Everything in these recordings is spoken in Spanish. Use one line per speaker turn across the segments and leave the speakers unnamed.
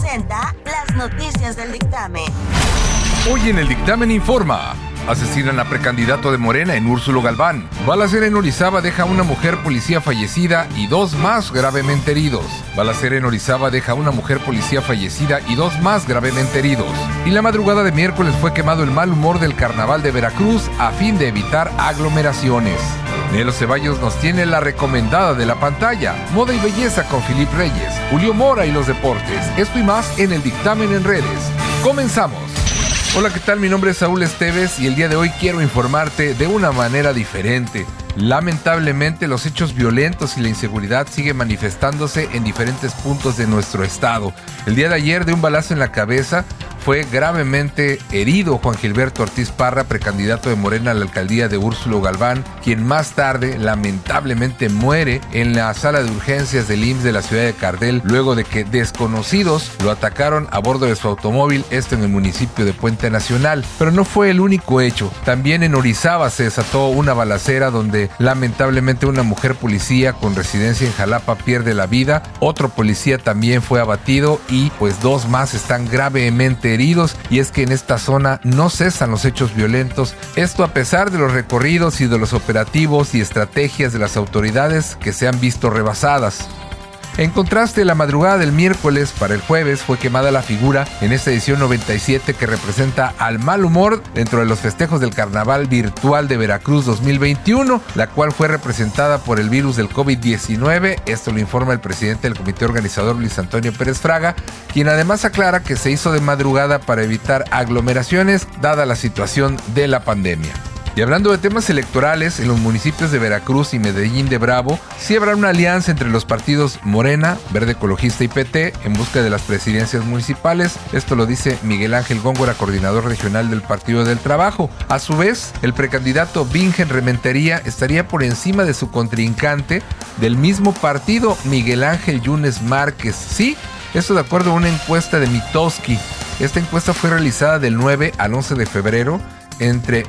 presenta las noticias del dictamen.
Hoy en el dictamen informa: asesinan a precandidato de Morena en Úrsulo Galván. Balacera en Orizaba deja a una mujer policía fallecida y 2 más gravemente heridos. Balacera en Orizaba deja a una mujer policía fallecida y 2 más gravemente heridos. Y la madrugada de miércoles fue quemado el mal humor del Carnaval de Veracruz a fin de evitar aglomeraciones. Nelo Ceballos nos tiene la recomendada de la pantalla: moda y belleza con Filip Reyes, Julio Mora y los deportes. Esto y más en el dictamen en redes. ¡Comenzamos! Hola, ¿qué tal? Mi nombre es Saúl Esteves y el día de hoy quiero informarte de una manera diferente. Lamentablemente, los hechos violentos y la inseguridad siguen manifestándose en diferentes puntos de nuestro estado. El día de ayer, de un balazo en la cabeza, fue gravemente herido Juan Gilberto Ortiz Parra, precandidato de Morena a la alcaldía de Úrsulo Galván, quien más tarde lamentablemente muere en la sala de urgencias del IMSS de la ciudad de Cardel, luego de que desconocidos lo atacaron a bordo de su automóvil, esto en el municipio de Puente Nacional. Pero no fue el único hecho. También en Orizaba se desató una balacera donde lamentablemente una mujer policía con residencia en Jalapa pierde la vida. Otro policía también fue abatido y pues 2 más están gravemente heridos, y es que en esta zona no cesan los hechos violentos, esto a pesar de los recorridos y de los operativos y estrategias de las autoridades que se han visto rebasadas. En contraste, la madrugada del miércoles para el jueves fue quemada la figura en esta edición 97 que representa al mal humor dentro de los festejos del Carnaval Virtual de Veracruz 2021, la cual fue representada por el virus del COVID-19. Esto lo informa el presidente del comité organizador, Luis Antonio Pérez Fraga, quien además aclara que se hizo de madrugada para evitar aglomeraciones dada la situación de la pandemia. Y hablando de temas electorales, en los municipios de Veracruz y Medellín de Bravo, sí habrá una alianza entre los partidos Morena, Verde Ecologista y PT en busca de las presidencias municipales. Esto lo dice Miguel Ángel Góngora, coordinador regional del Partido del Trabajo. A su vez, el precandidato Bingen Rementería estaría por encima de su contrincante del mismo partido, Miguel Ángel Yunes Márquez. Sí, esto de acuerdo a una encuesta de Mitowski. Esta encuesta fue realizada del 9 al 11 de febrero entre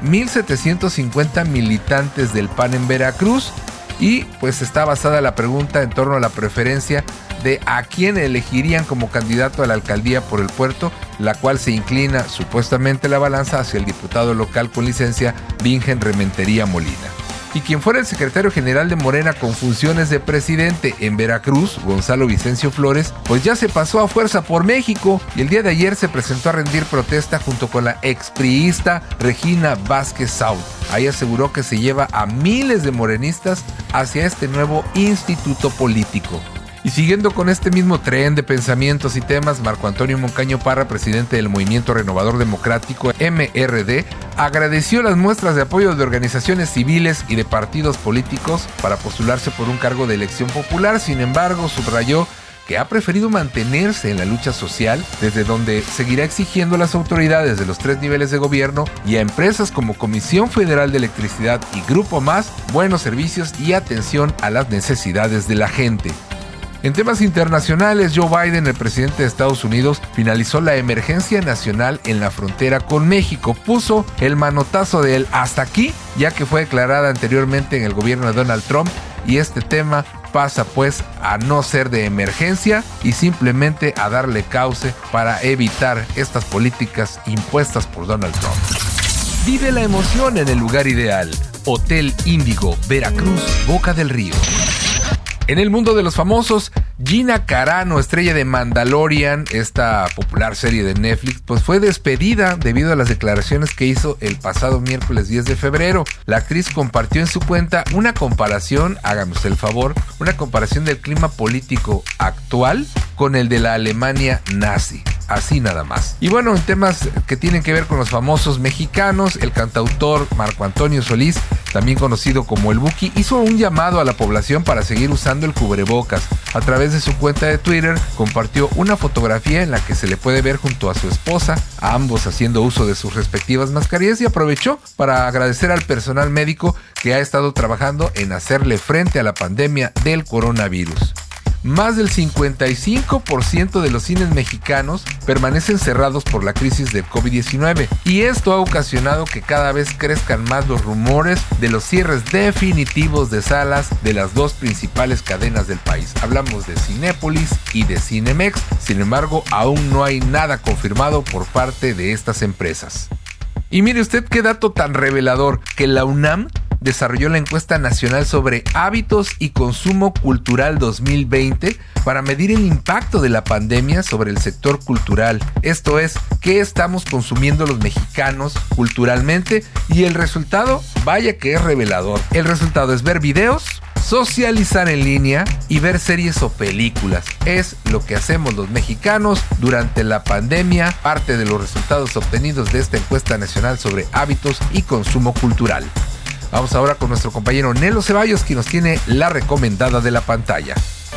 1,750 militantes del PAN en Veracruz, y pues está basada la pregunta en torno a la preferencia de a quién elegirían como candidato a la alcaldía por el puerto, la cual se inclina supuestamente la balanza hacia el diputado local con licencia Bingen Rementería Molina. Y quien fuera el secretario general de Morena con funciones de presidente en Veracruz, Gonzalo Vicencio Flores, pues ya se pasó a Fuerza por México y el día de ayer se presentó a rendir protesta junto con la expriista Regina Vázquez Saud. Ahí aseguró que se lleva a miles de morenistas hacia este nuevo instituto político. Y siguiendo con este mismo tren de pensamientos y temas, Marco Antonio Moncayo Parra, presidente del Movimiento Renovador Democrático MRD, agradeció las muestras de apoyo de organizaciones civiles y de partidos políticos para postularse por un cargo de elección popular. Sin embargo, subrayó que ha preferido mantenerse en la lucha social, desde donde seguirá exigiendo a las autoridades de los 3 niveles de gobierno y a empresas como Comisión Federal de Electricidad y Grupo Más buenos servicios y atención a las necesidades de la gente. En temas internacionales, Joe Biden, el presidente de Estados Unidos, finalizó la emergencia nacional en la frontera con México. Puso el manotazo de él hasta aquí, ya que fue declarada anteriormente en el gobierno de Donald Trump, y este tema pasa pues a no ser de emergencia y simplemente a darle cauce para evitar estas políticas impuestas por Donald Trump. Vive la emoción en el lugar ideal. Hotel Índigo, Veracruz, Boca del Río. En el mundo de los famosos, Gina Carano, estrella de Mandalorian, esta popular serie de Netflix, pues fue despedida debido a las declaraciones que hizo el pasado miércoles 10 de febrero. La actriz compartió en su cuenta una comparación, hágame usted el favor, una comparación del clima político actual con el de la Alemania nazi. Así nada más. Y bueno, en temas que tienen que ver con los famosos mexicanos, el cantautor Marco Antonio Solís, también conocido como el Buki, hizo un llamado a la población para seguir usando el cubrebocas. A través de su cuenta de Twitter compartió una fotografía en la que se le puede ver junto a su esposa, a ambos haciendo uso de sus respectivas mascarillas, y aprovechó para agradecer al personal médico que ha estado trabajando en hacerle frente a la pandemia del coronavirus. más del 55% de los cines mexicanos permanecen cerrados por la crisis del COVID-19 y esto ha ocasionado que cada vez crezcan más los rumores de los cierres definitivos de salas de las dos principales cadenas del país. Hablamos de Cinépolis y de Cinemex, sin embargo aún no hay nada confirmado por parte de estas empresas. Y mire usted qué dato tan revelador, que la UNAM desarrolló la encuesta nacional sobre hábitos y consumo cultural 2020 para medir el impacto de la pandemia sobre el sector cultural. Esto es, ¿qué estamos consumiendo los mexicanos culturalmente? Y el resultado, vaya que es revelador. El resultado es ver videos, socializar en línea y ver series o películas. Es lo que hacemos los mexicanos durante la pandemia, parte de los resultados obtenidos de esta encuesta nacional sobre hábitos y consumo cultural. Vamos ahora con nuestro compañero Nelo Ceballos, quien nos tiene la recomendada de la pantalla.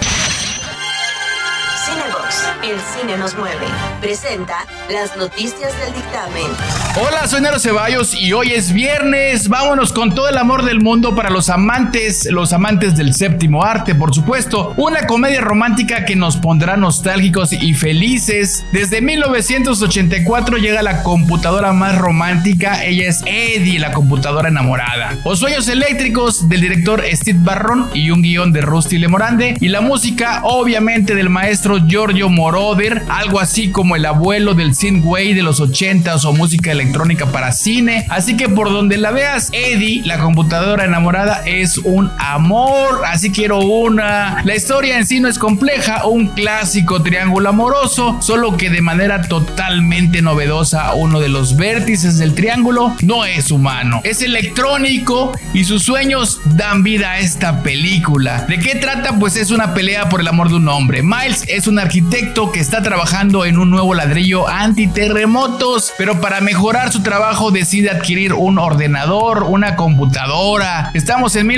Cinebox, el cine nos mueve, presenta las noticias del dictamen.
Hola, soy Nelo Ceballos y hoy es viernes. Vámonos con todo el amor del mundo para los amantes del séptimo arte, por supuesto. Una comedia romántica que nos pondrá nostálgicos y felices. Desde 1984 llega la computadora más romántica. Ella es Eddie, la computadora enamorada. Los sueños eléctricos del director Steve Barron y un guión de Rusty Lemorande. Y la música, obviamente, del maestro Giorgio Moroder, algo así como el abuelo del synthwave de los 80s o música electrónica para cine. Así que por donde la veas, Eddie, la computadora enamorada, es un amor. Así quiero una. La historia en sí no es compleja, un clásico triángulo amoroso, solo que de manera totalmente novedosa. Uno de los vértices del triángulo no es humano, es electrónico y sus sueños dan vida a esta película. ¿De qué trata? Pues es una pelea por el amor de un hombre. Miles es un arquitecto que está trabajando en un nuevo ladrillo antiterremotos, pero para mejorar su trabajo decide adquirir un ordenador, una computadora. Estamos en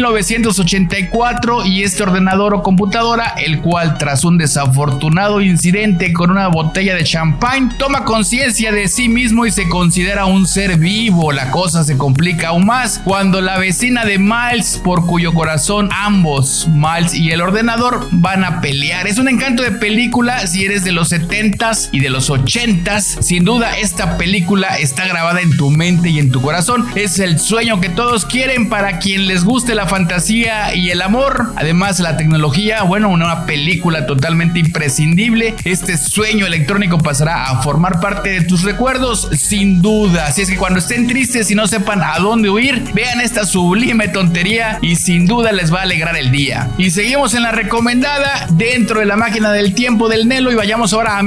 1984 y este ordenador o computadora, el cual tras un desafortunado incidente con una botella de champán, toma conciencia de sí mismo y se considera un ser vivo. La cosa se complica aún más cuando la vecina de Miles, por cuyo corazón ambos, Miles y el ordenador, van a pelear. Es un encanto de película si eres de los 70s y de los 80s. Sin duda esta película está grabada en tu mente y en tu corazón. Es el sueño que todos quieren para quien les guste la fantasía y el amor. Además la tecnología, bueno, una película totalmente imprescindible. Este sueño electrónico pasará a formar parte de tus recuerdos sin duda. Así es que cuando estén tristes y no sepan a dónde huir, vean esta sublime tontería y sin duda les va a alegrar el día. Y seguimos en la recomendada dentro de la máquina del tiempo del Nelo y vayamos ahora a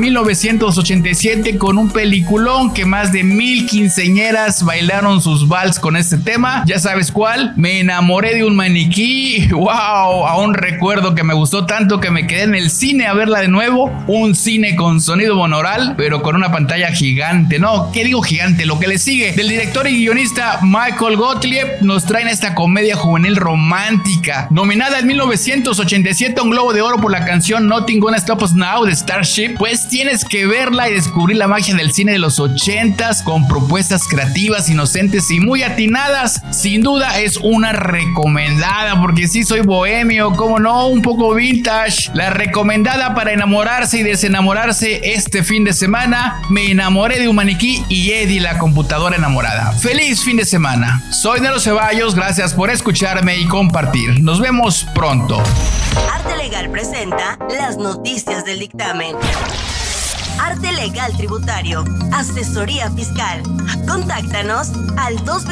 1987 con un peliculón que más de 1000 quinceañeras bailaron sus vals con este tema. Ya sabes cuál. Me enamoré de un maniquí. Wow, aún recuerdo que me gustó tanto que me quedé en el cine a verla de nuevo. Un cine con sonido monaural, pero con una pantalla gigante. No, ¿qué digo gigante? Lo que le sigue. Del director y guionista Michael Gottlieb nos traen esta comedia juvenil romántica. Nominada en 1987 a un Globo de Oro por la canción Nothing Gonna Stop Us Now de Starship, pues tienes que verla y descubrir la magia del cine de los 80s con propuestas creativas, inocentes y muy atinadas. Sin duda es una recomendada porque sí soy bohemio, como no, un poco vintage. La recomendada para enamorarse y desenamorarse este fin de semana. Me enamoré de un maniquí y Eddie, la computadora enamorada. Feliz fin de semana. Soy Nelo Ceballos, gracias por escucharme y compartir. Nos vemos pronto.
Arte Legal presenta las noticias del dictamen. Arte Legal Tributario, Asesoría Fiscal. Contáctanos al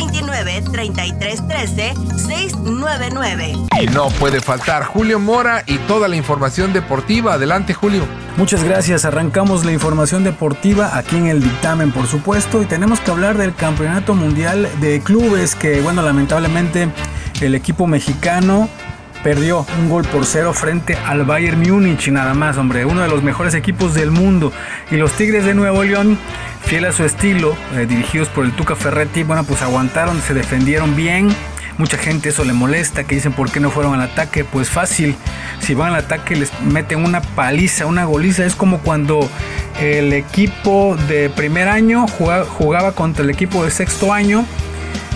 229-3313-699.
Y no puede faltar Julio Mora y toda la información deportiva. Adelante, Julio.
Muchas gracias. Arrancamos la información deportiva aquí en el dictamen, por supuesto, y tenemos que hablar del Campeonato Mundial de Clubes que, bueno, lamentablemente el equipo mexicano perdió 1-0 frente al Bayern Múnich, nada más, hombre, uno de los mejores equipos del mundo. Y los Tigres de Nuevo León, fiel a su estilo, dirigidos por el Tuca Ferretti, bueno, pues aguantaron, se defendieron bien. Mucha gente eso le molesta, que dicen por qué no fueron al ataque. Pues fácil, si van al ataque les meten una paliza, una goliza. Es como cuando el equipo de primer año jugaba contra el equipo de sexto año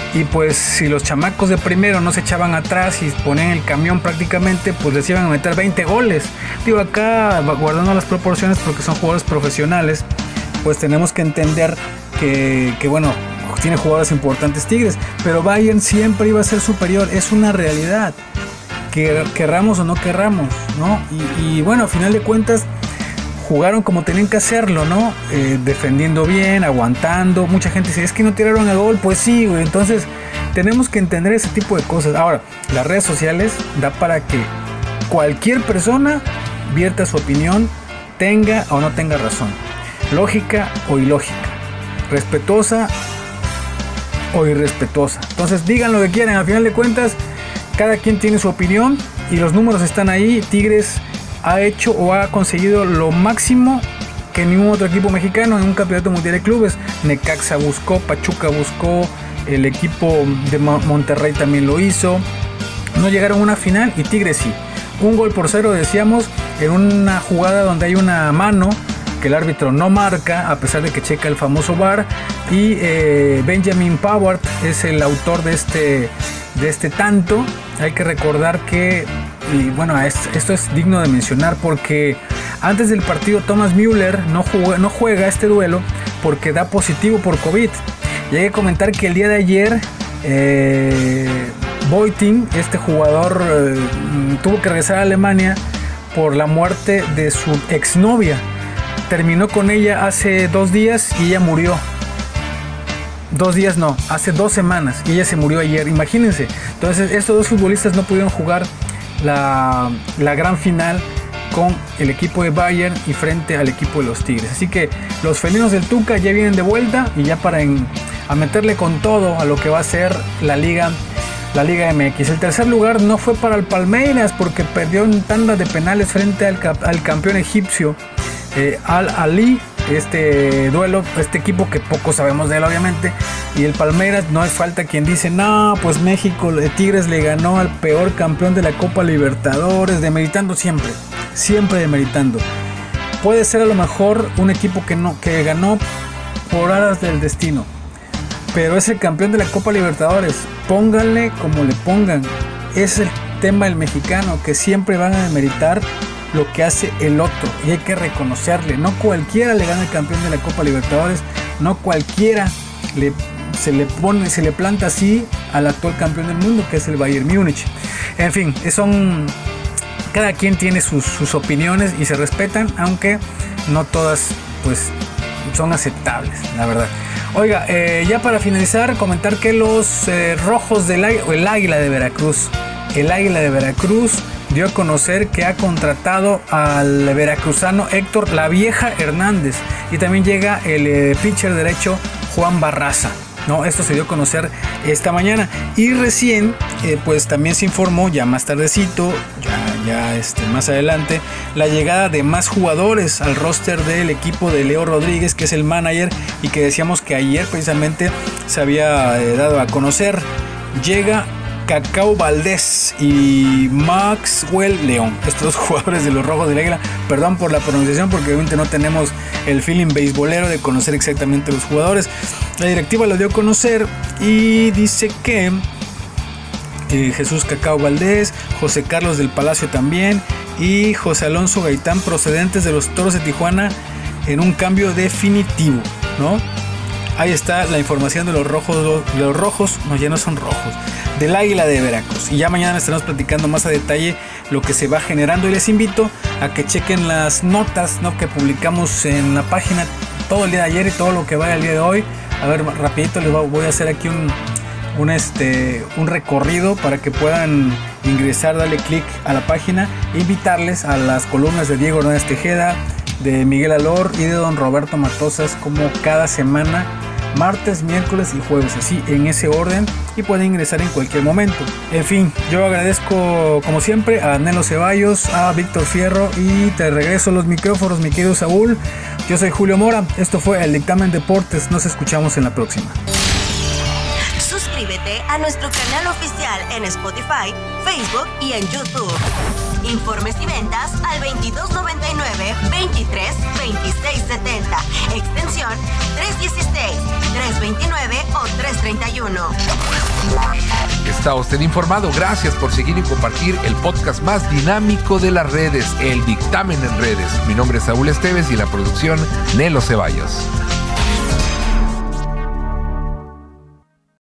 Y pues si los chamacos de primero no se echaban atrás y ponían el camión prácticamente, pues les iban a meter 20 goles. Digo, acá guardando las proporciones porque son jugadores profesionales, pues tenemos que entender que bueno, tiene jugadores importantes Tigres, pero Bayern siempre iba a ser superior, es una realidad, que querramos o no querramos, ¿no? Y bueno, a final de cuentas jugaron como tenían que hacerlo, ¿no? Defendiendo bien, aguantando. Mucha gente dice, es que no tiraron a gol. Pues sí, güey. Entonces tenemos que entender ese tipo de cosas. Ahora, las redes sociales da para que cualquier persona vierta su opinión, tenga o no tenga razón, lógica o ilógica, respetuosa o irrespetuosa. Entonces digan lo que quieran, al final de cuentas cada quien tiene su opinión y los números están ahí. Tigres ha hecho o ha conseguido lo máximo que ningún otro equipo mexicano en un campeonato mundial de clubes. Necaxa buscó, Pachuca buscó, el equipo de Monterrey también lo hizo. No llegaron a una final y Tigres sí. 1-0, decíamos, en una jugada donde hay una mano que el árbitro no marca, a pesar de que checa el famoso VAR. Y Benjamin Pavard es el autor de este tanto. Hay que recordar que, y bueno, esto es digno de mencionar porque antes del partido Thomas Müller no juega este duelo porque da positivo por COVID. Y hay que comentar que el día de ayer Boiting, este jugador, tuvo que regresar a Alemania por la muerte de su exnovia. Terminó con ella hace 2 días y ella murió. 2 días no, hace 2 semanas y ella se murió ayer, imagínense. Entonces estos dos futbolistas no pudieron jugar la gran final con el equipo de Bayern y frente al equipo de los Tigres. Así que los felinos del Tuca ya vienen de vuelta y ya a meterle con todo a lo que va a ser la Liga MX. El tercer lugar no fue para el Palmeiras porque perdió en tanda de penales frente al campeón egipcio Al Ahly. Este duelo, este equipo que poco sabemos de él obviamente, y el Palmeiras, no es falta quien dice, no, pues México, Tigres le ganó al peor campeón de la Copa Libertadores, demeritando siempre demeritando. Puede ser a lo mejor un equipo que ganó por aras del destino, pero es el campeón de la Copa Libertadores, pónganle como le pongan, es el tema del mexicano, que siempre van a demeritar lo que hace el otro y hay que reconocerle. No cualquiera le gana el campeón de la Copa Libertadores, no cualquiera se le planta así al actual campeón del mundo, que es el Bayern Múnich. En fin, cada quien tiene sus opiniones y se respetan, aunque no todas pues son aceptables, la verdad. Oiga, ya para finalizar, comentar que los rojos el Águila de Veracruz dio a conocer que ha contratado al veracruzano Héctor La Vieja Hernández y también llega el pitcher derecho Juan Barraza, ¿no? Esto se dio a conocer esta mañana y recién pues también se informó ya más tardecito, más adelante, la llegada de más jugadores al roster del equipo de Leo Rodríguez, que es el manager y que decíamos que ayer precisamente se había dado a conocer. Llega Cacao Valdés y Maxwell León, estos dos jugadores de los Rojos del Águila. Perdón por la pronunciación porque obviamente no tenemos el feeling beisbolero de conocer exactamente los jugadores. La directiva lo dio a conocer y dice que Jesús Cacao Valdés, José Carlos del Palacio también y José Alonso Gaitán, procedentes de los Toros de Tijuana, en un cambio definitivo, ¿no? Ahí está la información de los rojos, no, ya no son rojos, del Águila de Veracruz. Y ya mañana estaremos platicando más a detalle lo que se va generando. Y les invito a que chequen las notas, ¿no?, que publicamos en la página todo el día de ayer y todo lo que va el día de hoy. A ver, rapidito les voy a hacer aquí un recorrido para que puedan ingresar, darle clic a la página e invitarles a las columnas de Diego Hernández Tejeda, de Miguel Alor y de don Roberto Matosas, como cada semana, martes, miércoles y jueves, así en ese orden, y pueden ingresar en cualquier momento. En fin, yo agradezco como siempre a Nelo Ceballos, a Víctor Fierro, y te regreso los micrófonos, mi querido Saúl. Yo soy Julio Mora, esto fue El Dictamen Deportes, nos escuchamos en la próxima.
Suscríbete Suscríbete a nuestro canal oficial en Spotify, Facebook y en YouTube. Informes y ventas al 2299 23 26 70, extensión 316, 329 o 331.
Está usted informado. Gracias por seguir y compartir el podcast más dinámico de las redes, El Dictamen en Redes. Mi nombre es Saúl Esteves y la producción Nelo Ceballos.